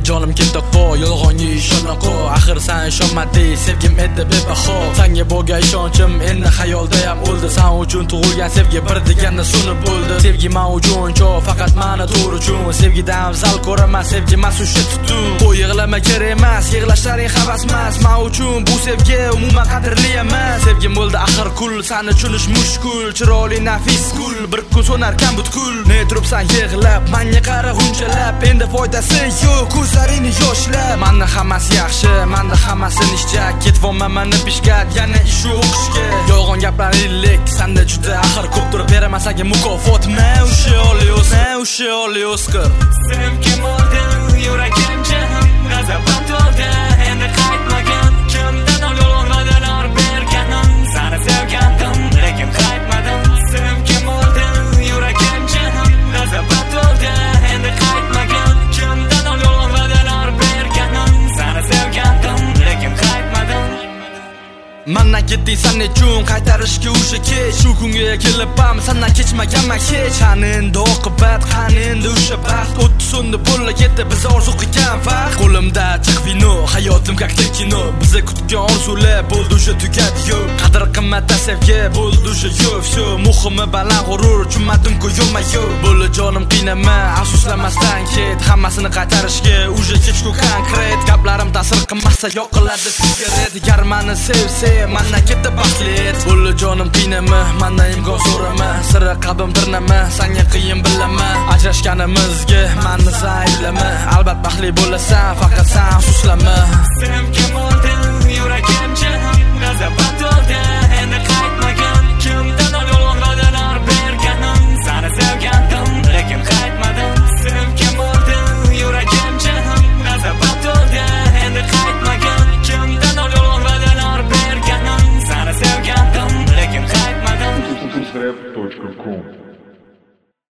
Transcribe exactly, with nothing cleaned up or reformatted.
jonim ketdi qo, yolg'onga ishona qo. Axir sen ishonmading, sevgim edi bebaho. Senga bo'lgan ishonchim endi xayolda ham o'ldi. Sen uchun tug'ilgan sevgi bir deganda so'nib bo'ldi. Sevgi men uchun cho, faqat meni to'g'ri uchun. Sevgidan afzal ko'raman, sevgi mas'uliyat tutun. Qo'y yig'lama kerak emas, yig'lashlaring havas emas. Men uchun bu sevgi umuman qadrli emas. Sevgim bo'ldi axir kul, seni tushunish mushkul. Chiroyli nafis gul, bir kun so'narkan butkul. Ne turibsan yig'lab, menga qara g'unchalab. Endi foydasi yo'q, ko'zlaringni yoshlab. Menda hammasi yaxshi, menda hammasi nishcha. Ketvoman meni pishkat, yana ish o'qishga. Yolg'on gaplar illik, senda juda axir ko'p turib beraman senga mukofot. Men o'sha oliyos, men o'sha oliyos qir. Sevgim oldi, yuragim jahim g'azabdan to'ldi. Endi qaytmagan, kimdan yolg'on va'dalar berganim. Seni sevgandim, lekin qaytmadim. Sevgim oldi, yuragim jahim g'azabdan to'ldi. Endi qaytmagan, kimdan yolg'on va'dalar berganim. Seni sevgandim, lekin qaytmadim. Mendan ketding sen nechun qaytarishga o'sha kech. Shu kunga kelibam sendan kechmaganman hech. Qani endi oqibat, qani endi o'sha baxt. O'tdi so'ndi bo'ldi ketdi biz orzu qilgan vaqt. Qo'limda chiq vino, hayotim kakta kino. Bizni kutgan orzular bo'ldi o'sha tugadi yo'q. Qadr qimmatda sevgi bo'ldi o'sha yo'q. Shu muhimi baland g'urur, tushmadim-ku yo'qma yo'q. Bo'ldi jonim qiynama, afsuslamasdan ket. Hammasini qaytarishga o'sha kechku konkret. Gaplarim ta'sir qilmasa yoqiladi sigaret. Gar meni sevsa mendan ketdi baxtlit. Bo'ldi jonim qiynama, mendan imkon so'rama. Sira qalbim tirnama, senga qiyin bilaman. Ajrashganimizga meni ayblama. Albatta baxtli bo'lasan, faqat sen afsuslama. Sevgim oldi, yuragim jahim